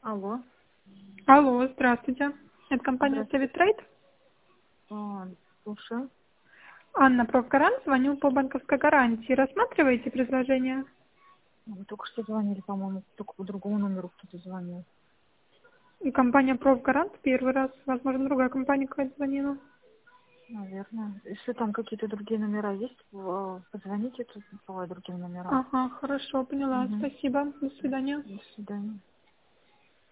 Алло. Алло, здравствуйте. Это компания Здравствуйте. Savvy Trade. Слушаю. Анна Профгарант, звоню по банковской гарантии. Рассматриваете предложение? Вы только что звонили, по-моему, только по другому номеру кто-то звонил. И компания Профгарант первый раз. Возможно, другая компания какая-то звонила. Наверное. Если там какие-то другие номера есть, позвоните тут по другим номерам. Ага, хорошо, поняла. Угу. Спасибо. До свидания. До свидания.